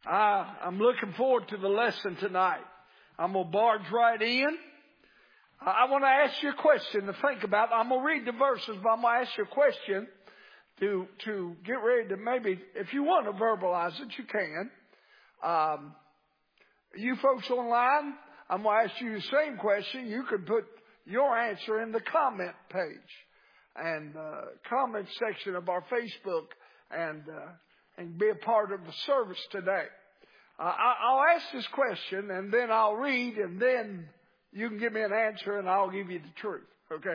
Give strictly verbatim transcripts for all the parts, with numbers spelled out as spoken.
Uh, I'm looking forward to the lesson tonight. I'm going to barge right in. Uh, I want to ask you a question to think about. I'm going to read the verses, but I'm going to ask you a question to to get ready to maybe, if you want to verbalize it, you can. Um, you folks online, I'm going to ask you the same question. You could put your answer in the comment page and uh, comment section of our Facebook and uh, and be a part of the service today. Uh, I, I'll ask this question, and then I'll read, and then you can give me an answer, and I'll give you the truth, okay?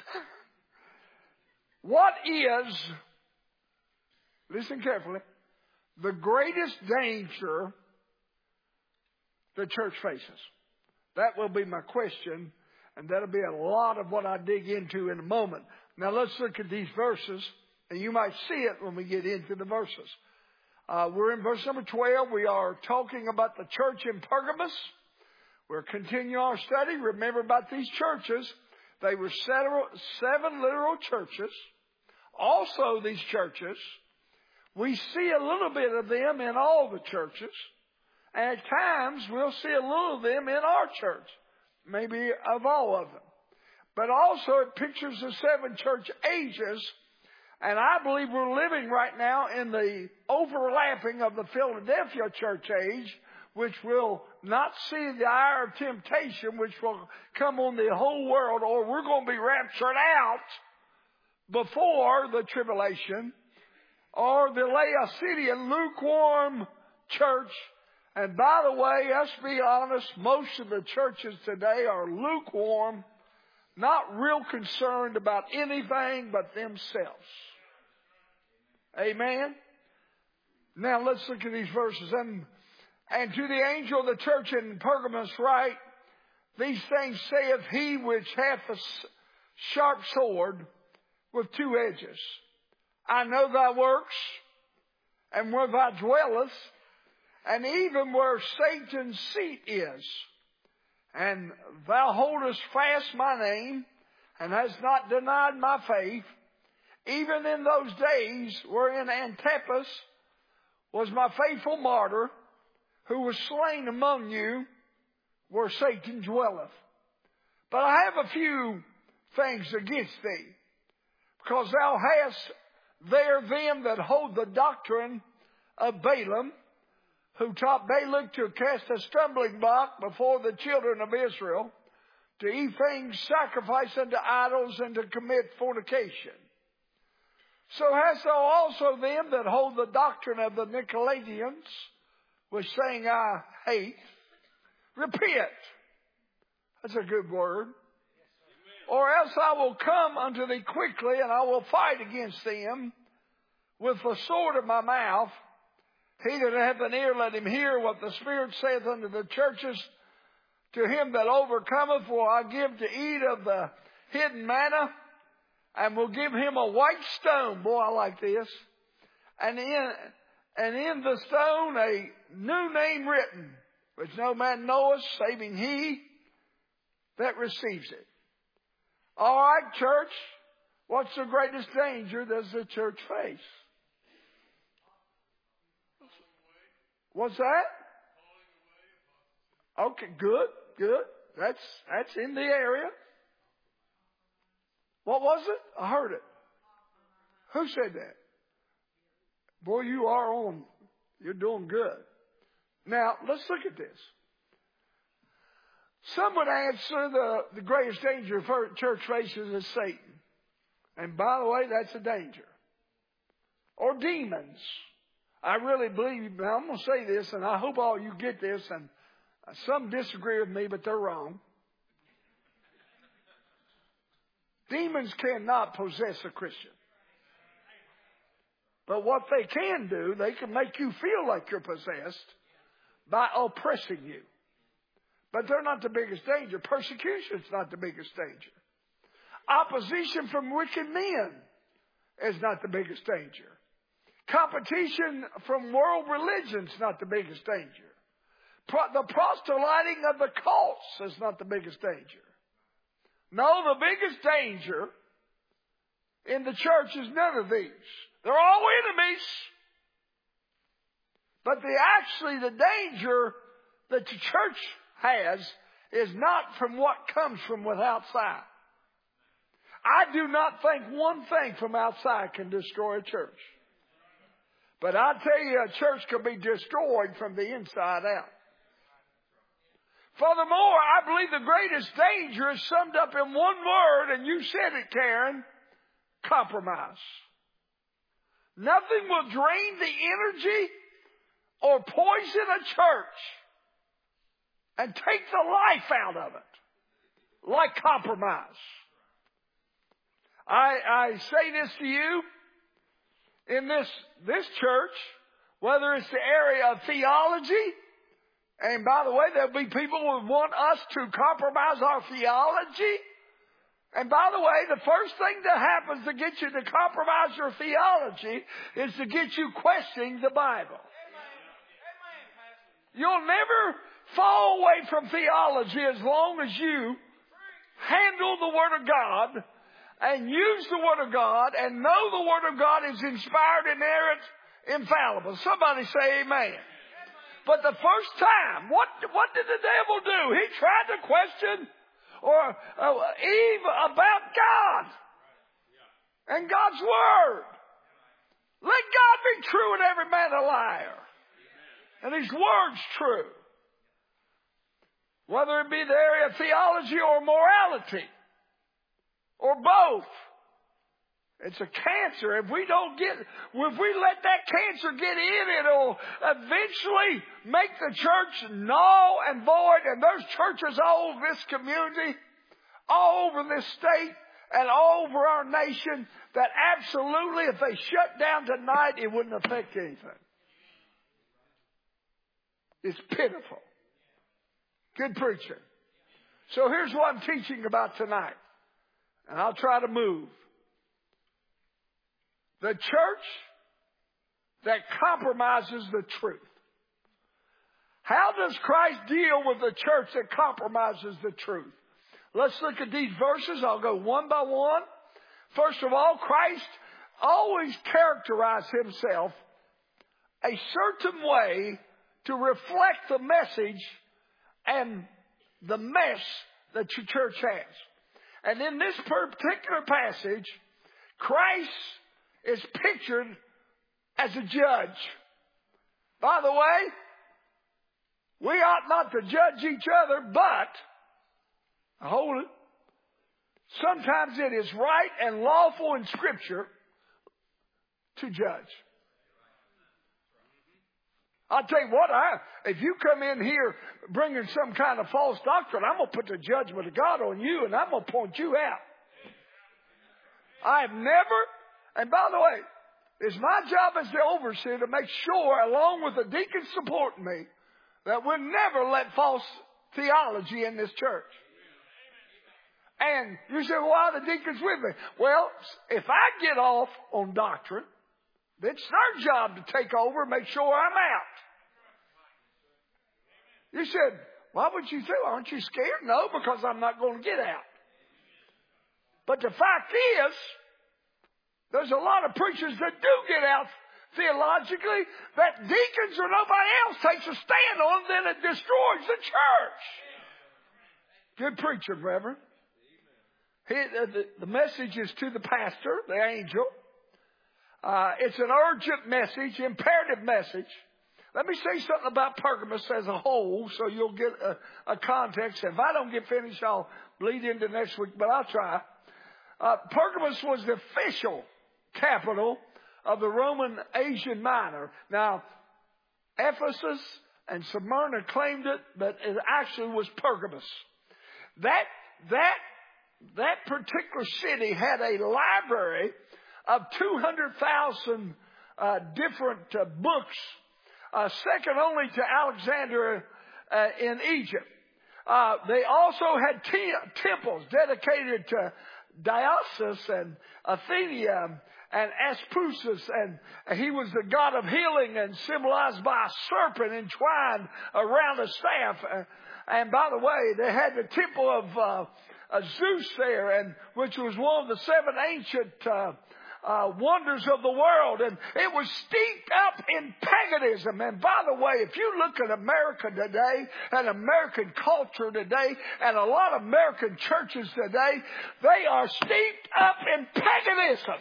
What is, listen carefully, the greatest danger the church faces? That will be my question, and that'll be a lot of what I dig into in a moment. Now, let's look at these verses, and you might see it when we get into the verses. Uh, we're in verse number twelve. We are talking about the church in Pergamos. We're continuing our study. Remember about these churches. They were several, seven literal churches. Also, these churches, we see a little bit of them in all the churches. And at times, we'll see a little of them in our church. Maybe of all of them. But also, it pictures the seven church ages. And I believe we're living right now in the overlapping of the Philadelphia church age, which will not see the hour of temptation, which will come on the whole world, or we're going to be raptured out before the tribulation, or the Laodicean lukewarm church. And by the way, let's be honest, most of the churches today are lukewarm, not real concerned about anything but themselves. Amen. Now let's look at these verses. And, and to the angel of the church in Pergamos write, these things saith he which hath a sharp sword with two edges. I know thy works, and where thou dwellest, and even where Satan's seat is. And thou holdest fast my name, and hast not denied my faith, even in those days wherein Antipas was my faithful martyr, who was slain among you, where Satan dwelleth. But I have a few things against thee, because thou hast there them that hold the doctrine of Balaam, who taught Balak to cast a stumbling block before the children of Israel, to eat things sacrificed unto idols, and to commit fornication. So hast thou also them that hold the doctrine of the Nicolaitans, which saying I hate. Repent. That's a good word. Or else I will come unto thee quickly, and I will fight against them with the sword of my mouth. He that hath an ear, let him hear what the Spirit saith unto the churches. To him that overcometh will I give to eat of the hidden manna, and will give him a white stone. Boy, I like this. And in, and in the stone a new name written, which no man knoweth, saving he that receives it. All right, church. What's the greatest danger does the church face? What's that? Okay, good, good. That's that's in the area. What was it? I heard it. Who said that? Boy, you are on. You're doing good. Now, let's look at this. Some would answer the, the greatest danger for church faces is Satan. And by the way, that's a danger. Or demons. I really believe, now I'm going to say this, and I hope all you get this, and some disagree with me, but they're wrong. Demons cannot possess a Christian. But what they can do, they can make you feel like you're possessed by oppressing you. But they're not the biggest danger. Persecution is not the biggest danger. Opposition from wicked men is not the biggest danger. Competition from world religion is not the biggest danger. Pro- the proselyting of the cults is not the biggest danger. No, the biggest danger in the church is none of these. They're all enemies. But the actually the danger that the church has is not from what comes from with outside. I do not think one thing from outside can destroy a church. But I tell you, a church can be destroyed from the inside out. Furthermore, I believe the greatest danger is summed up in one word, and you said it, Karen: compromise. Nothing will drain the energy or poison a church and take the life out of it like compromise. I, I say this to you, in this, this church, whether it's the area of theology, and by the way, there'll be people who want us to compromise our theology. And by the way, the first thing that happens to get you to compromise your theology is to get you questioning the Bible. You'll never fall away from theology as long as you handle the Word of God and use the Word of God and know the Word of God is inspired, inerrant, infallible. Somebody say amen. But the first time, what, what did the devil do? He tried to question or uh, Eve about God and God's Word. Let God be true and every man a liar. And His Word's true. Whether it be the area of theology or morality or both. It's a cancer. If we don't get, if we let that cancer get in, it'll eventually make the church null and void. And there's churches all over this community, all over this state, and all over our nation that absolutely, if they shut down tonight, it wouldn't affect anything. It's pitiful. Good preaching. So here's what I'm teaching about tonight. And I'll try to move. The church that compromises the truth. How does Christ deal with the church that compromises the truth? Let's look at these verses. I'll go one by one. First of all, Christ always characterized Himself a certain way to reflect the message and the mess that your church has. And in this particular passage, Christ is pictured as a judge. By the way, we ought not to judge each other, but, hold it, sometimes it is right and lawful in Scripture to judge. I'll tell you what, I, if you come in here bringing some kind of false doctrine, I'm going to put the judgment of God on you and I'm going to point you out. I have never, and by the way, it's my job as the overseer to make sure, along with the deacons supporting me, that we'll never let false theology in this church. And you say, well, why are the deacons with me? Well, if I get off on doctrine, it's their job to take over and make sure I'm out. You said, why would you say, aren't you scared? No, because I'm not going to get out. But the fact is, there's a lot of preachers that do get out theologically that deacons or nobody else takes a stand on, then it destroys the church. Good preacher, Reverend. He, uh, the, the message is to the pastor, the angel. Uh, it's an urgent message, imperative message. Let me say something about Pergamos as a whole so you'll get a, a context. If I don't get finished, I'll bleed into next week, but I'll try. Uh, Pergamos was the official capital of the Roman Asia Minor. Now, Ephesus and Smyrna claimed it, but it actually was Pergamos. That, that, that particular city had a library of two hundred thousand uh, different uh, books, uh, second only to Alexander uh, in Egypt. Uh, they also had te- temples dedicated to Dionysus and Athena and Aspusus, and he was the god of healing and symbolized by a serpent entwined around a staff. Uh, and by the way, they had the temple of uh, uh, Zeus there, and which was one of the seven ancient uh, uh, wonders of the world. And it was steeped up in paganism. And by the way, if you look at America today and American culture today and a lot of American churches today, they are steeped up in paganism.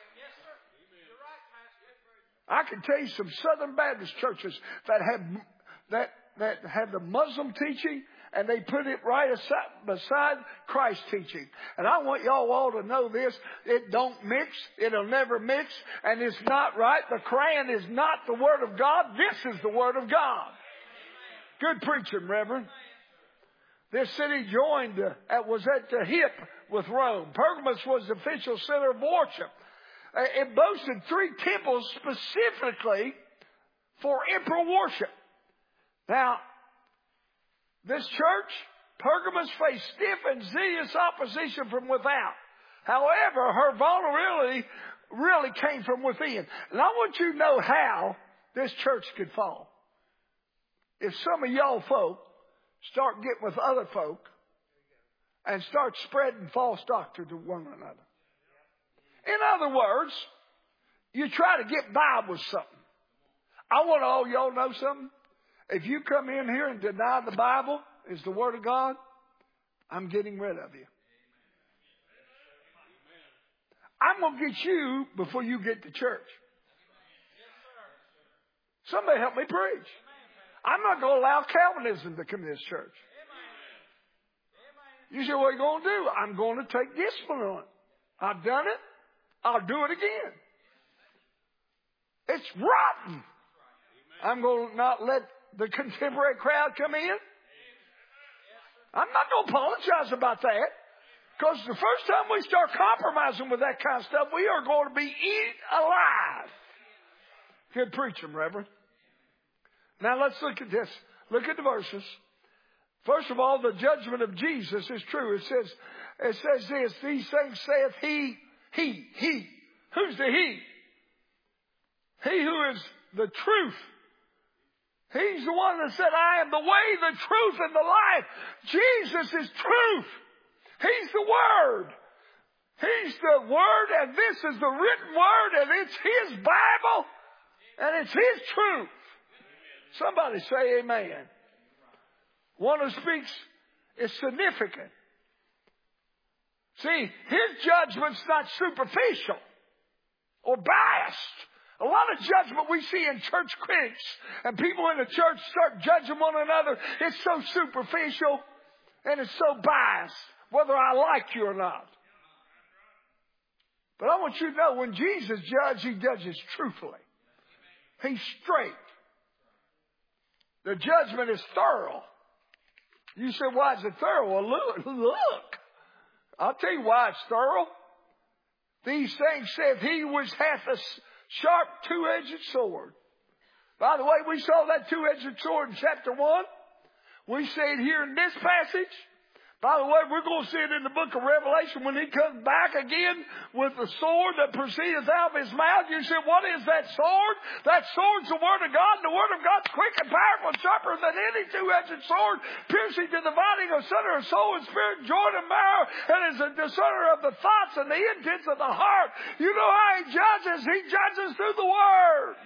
I can tell you some Southern Baptist churches that have that that have the Muslim teaching, and they put it right aside, beside Christ's teaching. And I want y'all all to know this: it don't mix, it'll never mix, and it's not right. The Quran is not the Word of God. This is the Word of God. Good preaching, Reverend. This city joined, uh, was at the hip with Rome. Pergamus was the official center of worship. It boasted three temples specifically for emperor worship. Now, this church, Pergamus, faced stiff and zealous opposition from without. However, her vulnerability really came from within. And I want you to know how this church could fall. If some of y'all folk start getting with other folk and start spreading false doctrine to one another. In other words, you try to get by with something. I want all y'all know something. If you come in here and deny the Bible is the Word of God, I'm getting rid of you. I'm going to get you before you get to church. Somebody help me preach. I'm not going to allow Calvinism to come to this church. You say, what are you going to do? I'm going to take discipline on it. I've done it. I'll do it again. It's rotten. I'm going to not let the contemporary crowd come in. I'm not going to apologize about that. Because the first time we start compromising with that kind of stuff, we are going to be eaten alive. Good preaching, Reverend. Now let's look at this. Look at the verses. First of all, the judgment of Jesus is true. It says, it says this, these things saith he, he, he. Who's the he? He who is the truth. He's the one that said, I am the way, the truth, and the life. Jesus is truth. He's the Word. He's the Word, and this is the written Word, and it's His Bible, and it's His truth. Somebody say amen. One who speaks is significant. See, His judgment's not superficial or biased. A lot of judgment we see in church critics and people in the church start judging one another. It's so superficial and it's so biased, whether I like you or not. But I want you to know when Jesus judges, He judges truthfully. He's straight. The judgment is thorough. You say, why is it thorough? Well, look, look. I'll tell you why it's thorough. These things saith he which hath a sharp two-edged sword. By the way, we saw that two-edged sword in chapter one. We see it here in this passage. By the way, we're going to see it in the book of Revelation when He comes back again with the sword that proceedeth out of His mouth. You say, what is that sword? That sword's the Word of God. And the Word of God's quick and powerful, sharper than any two-edged sword, piercing to the dividing of sunder of soul and spirit, joint and marrow, and is a discerner of the thoughts and the intents of the heart. You know how He judges? He judges through the Word.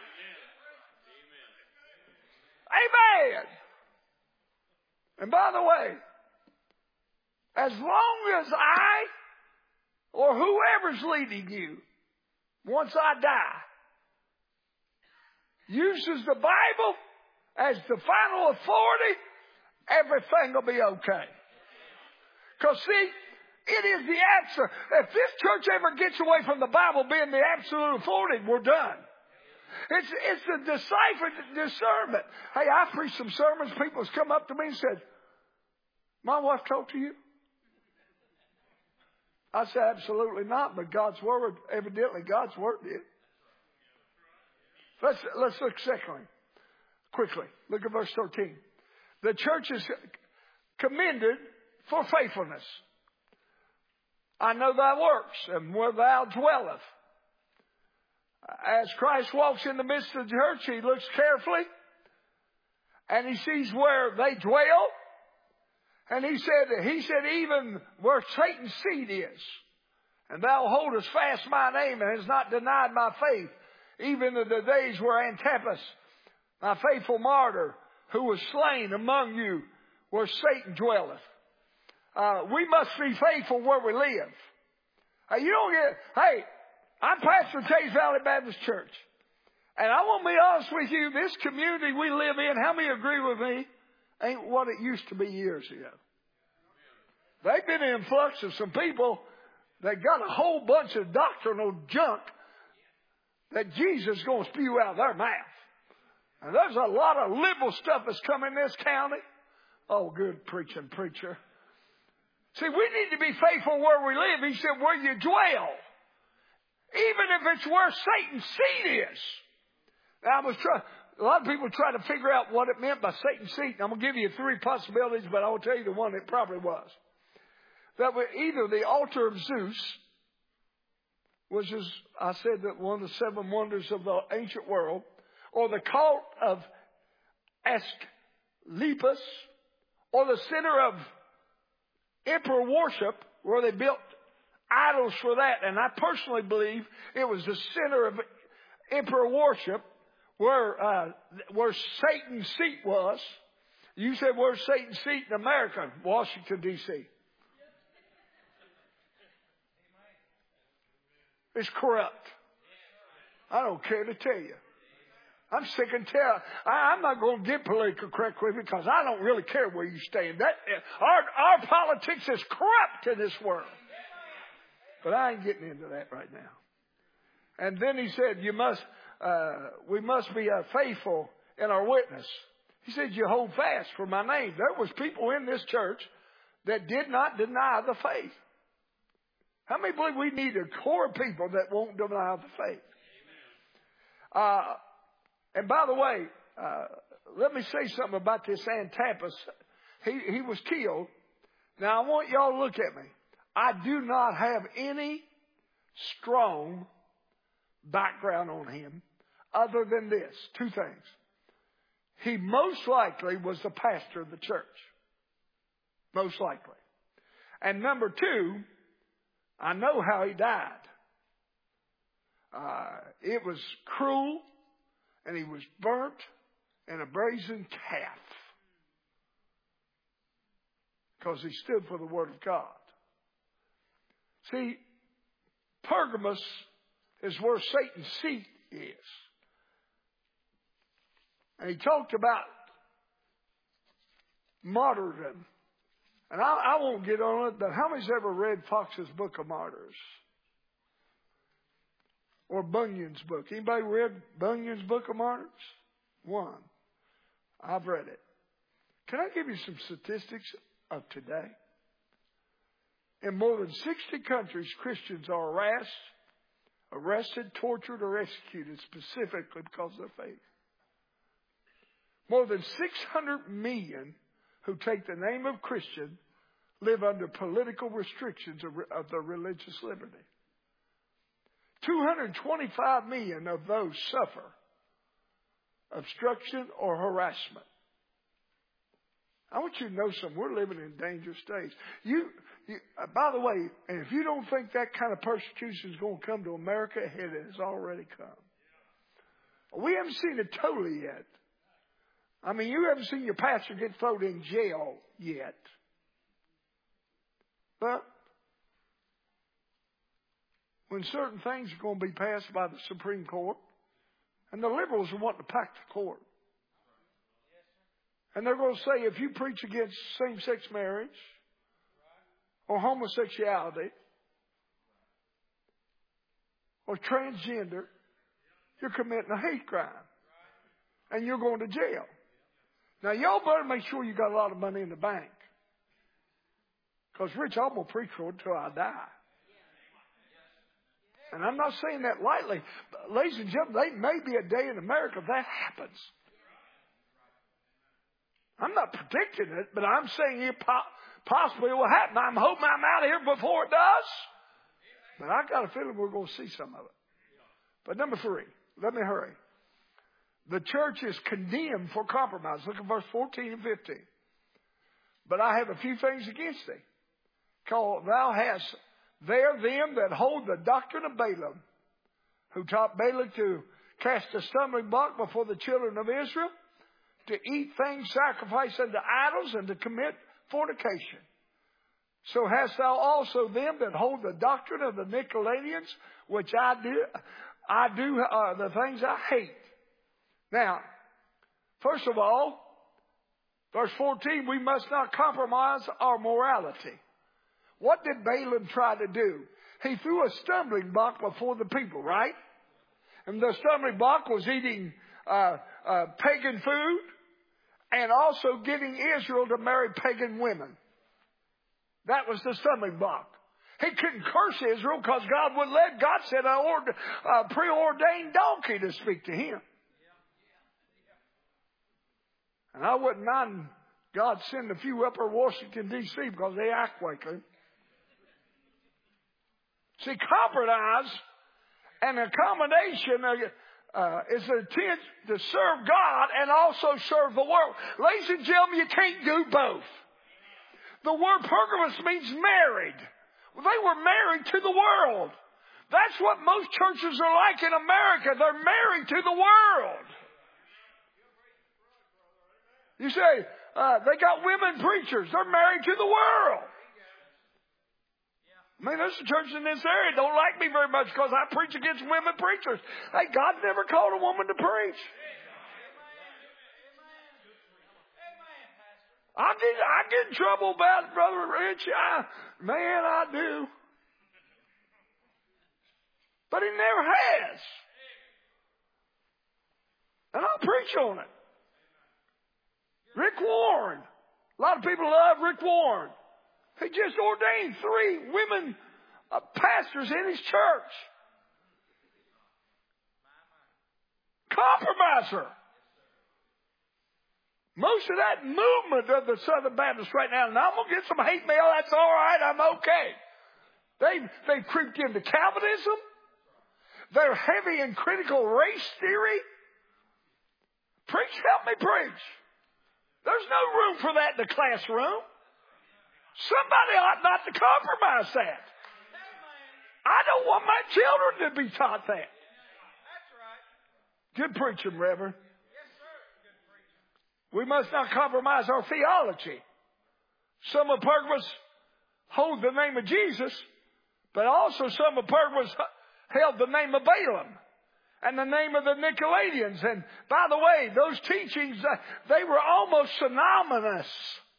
Amen. And by the way, as long as I or whoever's leading you, once I die, uses the Bible as the final authority, everything will be okay. Because see, it is the answer. If this church ever gets away from the Bible being the absolute authority, we're done. It's, it's the deciphered discernment. Hey, I preached some sermons. People have come up to me and said, my wife talked to you? I said, absolutely not, but God's Word, evidently God's Word did. Let's, let's look secondly, quickly. Look at verse thirteen. The church is commended for faithfulness. I know thy works, and where thou dwelleth. As Christ walks in the midst of the church, He looks carefully, and He sees where they dwell. And he said, he said, even where Satan's seed is. And thou holdest fast my name and hast not denied my faith, even in the days where Antipas, my faithful martyr, who was slain among you, where Satan dwelleth. Uh, we must be faithful where we live. Uh, you don't get, hey, I'm pastor of Chase Valley Baptist Church. And I want to be honest with you, this community we live in, how many agree with me, ain't what it used to be years ago. They've been in influx of some people that got a whole bunch of doctrinal junk that Jesus is going to spew out of their mouth. And there's a lot of liberal stuff that's come in this county. Oh, good preaching preacher. See, we need to be faithful where we live. He said, where you dwell. Even if it's where Satan's seat is. Now, I was trying, a lot of people try to figure out what it meant by Satan's seat. I'm going to give you three possibilities, but I'll tell you the one it probably was. That was either the altar of Zeus, which is, I said, that one of the seven wonders of the ancient world, or the cult of Asclepius, or the center of emperor worship, where they built idols for that. And I personally believe it was the center of emperor worship, where uh, where Satan's seat was. You said, where's Satan's seat in America? Washington, D C It's corrupt. I don't care to tell you. I'm sick and tired. I, I'm not going to get political correct with you because I don't really care where you stand. That our our politics is corrupt in this world. But I ain't getting into that right now. And then he said, "You must, uh, we must be uh, faithful in our witness." He said, "You hold fast for my name." There was people in this church that did not deny the faith. How many believe we need a core of people that won't deny the faith? Uh, and by the way, uh, let me say something about this Antipas. He, he was killed. Now, I want y'all to look at me. I do not have any strong background on him other than this. Two things. He most likely was the pastor of the church. Most likely. And number two, I know how he died. Uh, it was cruel, and he was burnt in a brazen calf because he stood for the Word of God. See, Pergamos is where Satan's seat is. And he talked about martyrdom. And I, I won't get on it, but how many's ever read Fox's Book of Martyrs? Or Bunyan's book? Anybody read Bunyan's Book of Martyrs? One. I've read it. Can I give you some statistics of today? In more than sixty countries, Christians are harassed, arrested, tortured, or executed specifically because of their faith. More than six hundred million who take the name of Christian live under political restrictions of, of their religious liberty. two hundred twenty-five million of those suffer obstruction or harassment. I want you to know something. We're living in dangerous days. You, you uh, by the way, and if you don't think that kind of persecution is going to come to America, it has already come. We haven't seen it totally yet. I mean, you haven't seen your pastor get thrown in jail yet. But when certain things are going to be passed by the Supreme Court, and the liberals are wanting to pack the court. And they're going to say, if you preach against same-sex marriage or homosexuality or transgender, you're committing a hate crime. And you're going to jail. Now, y'all better make sure you got a lot of money in the bank. Because, Rich, I'm going to preach for it until I die. And I'm not saying that lightly. But ladies and gentlemen, there may be a day in America that happens. I'm not predicting it, but I'm saying it po- possibly will happen. I'm hoping I'm out of here before it does. But I got a feeling we're going to see some of it. But number three, let me hurry. The church is condemned for compromise. Look at verse fourteen and fifteen. But I have a few things against thee. Call, thou hast They are them that hold the doctrine of Balaam, who taught Balak to cast a stumbling block before the children of Israel, to eat things sacrificed unto idols, and to commit fornication. So hast thou also them that hold the doctrine of the Nicolaitans, which I do, I do uh, the things I hate. Now, first of all, verse fourteen, we must not compromise our morality. What did Balaam try to do? He threw a stumbling block before the people, right? And the stumbling block was eating uh, uh, pagan food and also getting Israel to marry pagan women. That was the stumbling block. He couldn't curse Israel because God wouldn't let. God sent a preordained donkey to speak to him. And I wouldn't mind God sending a few upper Washington, D C because they act quickly. See, compromise and accommodation uh, uh, is an attempt to serve God and also serve the world. Ladies and gentlemen, you can't do both. The word Pergamos means married. They were married to the world. That's what most churches are like in America. They're married to the world. You say, uh, they got women preachers. They're married to the world. I mean, there's some churches in this area that don't like me very much because I preach against women preachers. Hey, God never called a woman to preach. I get, I get in trouble about it, Brother Rich. I, man, I do. But he never has. And I'll preach on it. Rick Warren. A lot of people love Rick Warren. He just ordained three women uh, pastors in his church. Compromiser. Most of that movement of the Southern Baptists right now, and I'm going to get some hate mail, that's all right, I'm okay. They've, they've creeped into Calvinism. They're heavy in critical race theory. Preach, help me preach. There's no room for that in the classroom. Somebody ought not to compromise that. I don't want my children to be taught that. Good preaching, Reverend. We must not compromise our theology. Some of Pergamos hold the name of Jesus, but also some of Pergamos held the name of Balaam and the name of the Nicolaitans. And by the way, those teachings, uh, they were almost synonymous.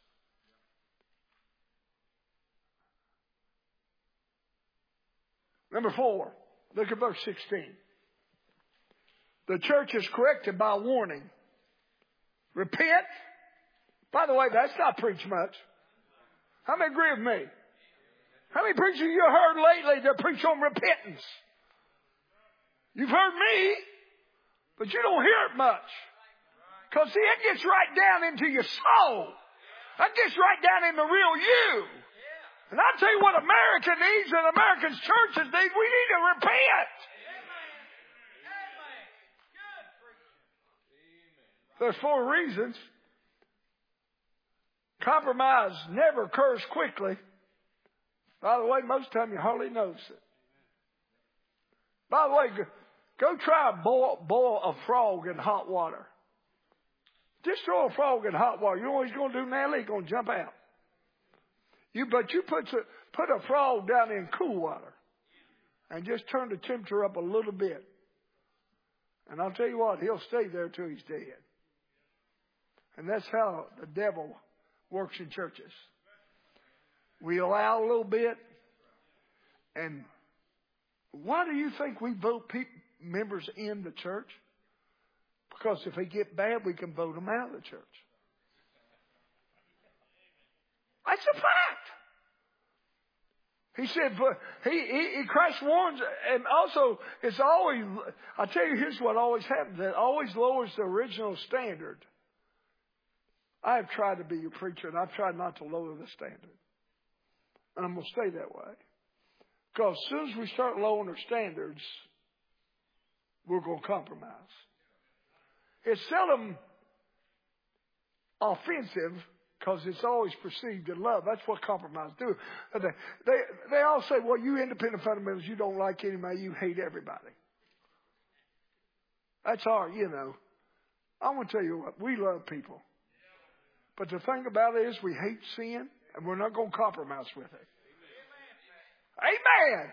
Number four, look at verse sixteen. The church is corrected by warning. Repent. By the way, that's not preached much. How many agree with me? How many preachers you heard lately that preach on repentance? You've heard me, but you don't hear it much. Because see, it gets right down into your soul. That gets right down in the real you. And I'll tell you what America needs and America's churches need. We need to repent. There's four reasons. Compromise never occurs quickly. By the way, most of the time you hardly notice it. By the way, go, go try and boil, boil a frog in hot water. Just throw a frog in hot water. You know what he's going to do, Natalie? He's going to jump out. You, but you put, put a frog down in cool water and just turn the temperature up a little bit. And I'll tell you what, he'll stay there till he's dead. And that's how the devil works in churches. We allow a little bit. And why do you think we vote pe- members in the church? Because if they get bad, we can vote them out of the church. That's a fact. He said, he, he, he Christ warns, and also it's always, I tell you, here's what always happens. It always lowers the original standard. I have tried to be a preacher, and I've tried not to lower the standard. And I'm going to stay that way. Because as soon as we start lowering our standards, we're going to compromise. It's seldom offensive because it's always perceived in love. That's what compromise do. They, they, they all say, well, you independent fundamentalists, you don't like anybody, you hate everybody. That's our, you know. I want to tell you what, we love people. But the thing about it is we hate sin, and we're not going to compromise with it. Amen.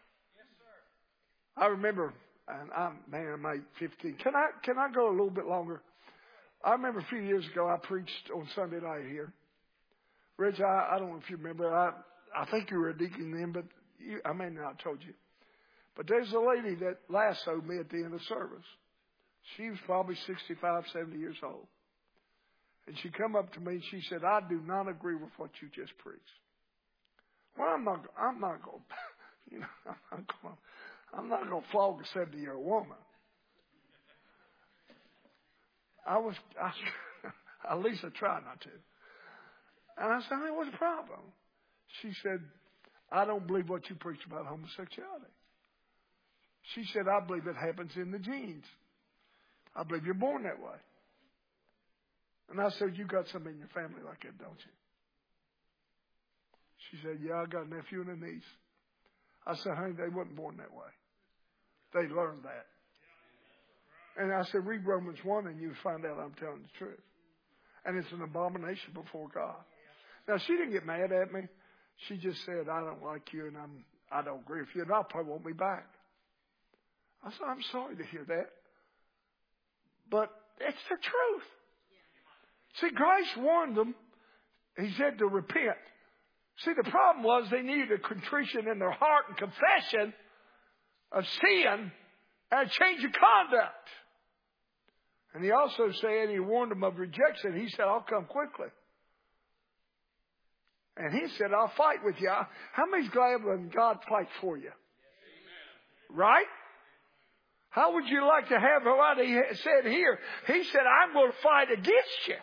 I remember, and I'm, man, I'm like fifteen. Can I, can I go a little bit longer? I remember a few years ago, I preached on Sunday night here. Rich, I, I don't know if you remember. I, I think you were a deacon then, but you, I may not have told you. But there's a lady that lassoed me at the end of service. She was probably sixty-five, seventy years old. And she come up to me and she said, I do not agree with what you just preached. Well, I'm not, I'm not going, you know, I'm not going, I'm not going to flog a seventy-year-old woman. I was, I, at least I try not to. And I said, hey, what's the problem? She said, I don't believe what you preach about homosexuality. She said, I believe it happens in the genes. I believe you're born that way. And I said, you got somebody in your family like that, don't you? She said, yeah, I got a nephew and a niece. I said, honey, they wasn't born that way. They learned that. And I said, read Romans one and you find out I'm telling the truth. And it's an abomination before God. Now, she didn't get mad at me. She just said, I don't like you and I'm, I don't agree with you and I probably won't be back. I said, I'm sorry to hear that. But it's the truth. See, Christ warned them. He said to repent. See, the problem was they needed a contrition in their heart and confession of sin and a change of conduct. And he also said, he warned them of rejection. He said, I'll come quickly. And he said, I'll fight with you. How many's glad when God fights for you? Right? How would you like to have what he said here? He said, I'm going to fight against you.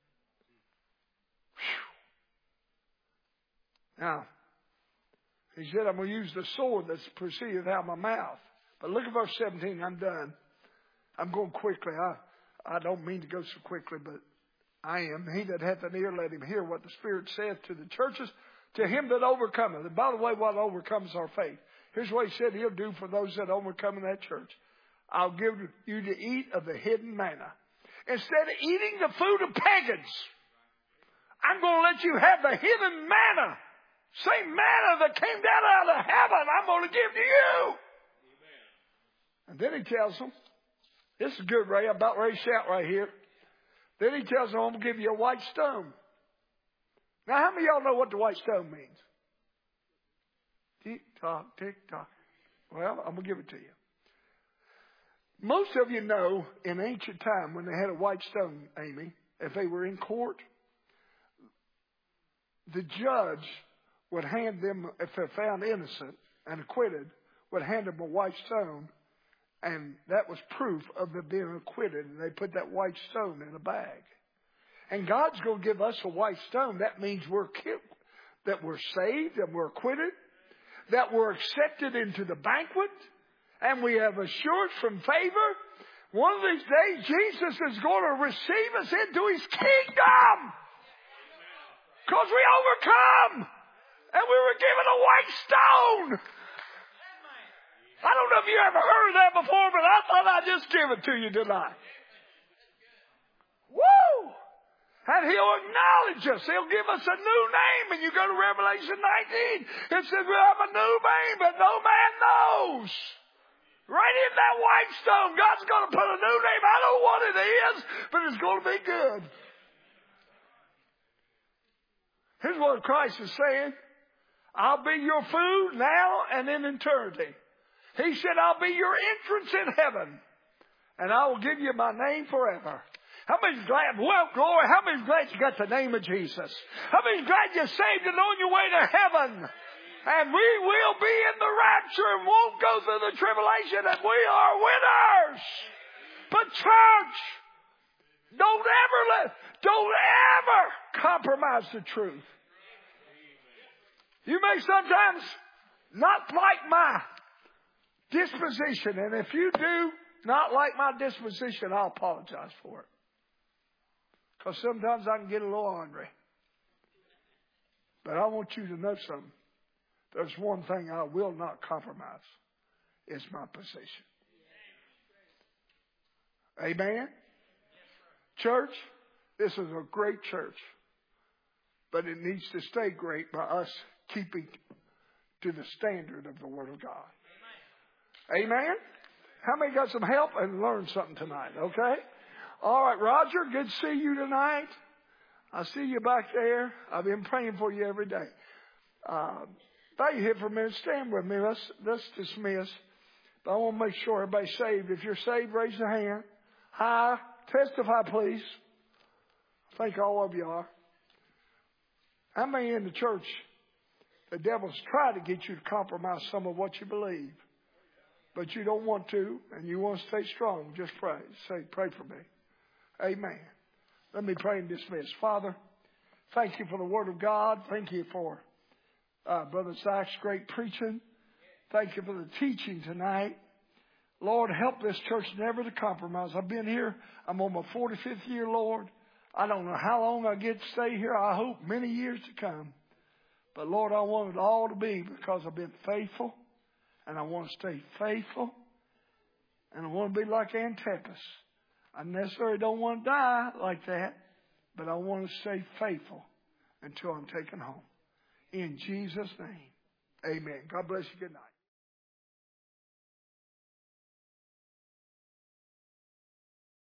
Whew. Now, he said, I'm going to use the sword that's proceeded out of my mouth. But look at verse seventeen. I'm done. I'm going quickly. I, I don't mean to go so quickly, but I am. He that hath an ear, let him hear what the Spirit saith to the churches. To him that overcometh. And by the way, what overcomes our faith. Here's what he said he'll do for those that overcome in that church. I'll give you to eat of the hidden manna. Instead of eating the food of pagans, I'm going to let you have the hidden manna. Same manna that came down out of heaven, I'm going to give to you. Amen. And then he tells them, this is good, Ray. I'm about ready to shout right here. Then he tells them, I'm going to give you a white stone. Now, how many of y'all know what the white stone means? Tick tock, tick tock. Well, I'm going to give it to you. Most of you know in ancient time when they had a white stone, Amy, if they were in court, the judge would hand them, if they're found innocent and acquitted, would hand them a white stone, and that was proof of them being acquitted, and they put that white stone in a bag. And God's going to give us a white stone. That means we're that we're saved and we're acquitted, that we're accepted into the banquet, and we have assurance from favor. One of these days, Jesus is going to receive us into his kingdom. Because we overcome. And we were given a white stone. I don't know if you ever heard of that before, but I thought I'd just give it to you tonight. Woo! And he'll acknowledge us. He'll give us a new name. And you go to Revelation nineteen. It says we have a new name, but no man knows. Right in that white stone, God's going to put a new name. I don't know what it is, but it's going to be good. Here's what Christ is saying. I'll be your food now and in eternity. He said, I'll be your entrance in heaven. And I will give you my name forever. How many's glad? Well, glory. How many's glad you got the name of Jesus? How many's glad you're saved and on your way to heaven? And we will be in the rapture and won't go through the tribulation, and we are winners. But church, don't ever let, don't ever compromise the truth. You may sometimes not like my disposition, and if you do not like my disposition, I'll apologize for it. Because sometimes I can get a little ornery. But I want you to know something. There's one thing I will not compromise. It's my position. Amen? Church, this is a great church. But it needs to stay great by us keeping to the standard of the Word of God. Amen? How many got some help and learned something tonight? Okay? All right, Roger, good to see you tonight. I see you back there. I've been praying for you every day. Uh, stay here for a minute. Stand with me. Let's, let's dismiss. But I want to make sure everybody's saved. If you're saved, raise your hand. Hi. Testify, please. I think all of you are. How many in the church, the devil's tried to get you to compromise some of what you believe, but you don't want to, and you want to stay strong? Just pray. Say, pray for me. Amen. Let me pray and dismiss. Father, thank you for the Word of God. Thank you for uh, Brother Zach's great preaching. Thank you for the teaching tonight. Lord, help this church never to compromise. I've been here. I'm on my forty-fifth year, Lord. I don't know how long I get to stay here. I hope many years to come. But, Lord, I want it all to be because I've been faithful. And I want to stay faithful. And I want to be like Antipas. I necessarily don't want to die like that. But I want to stay faithful until I'm taken home. In Jesus' name, amen. God bless you. Good night.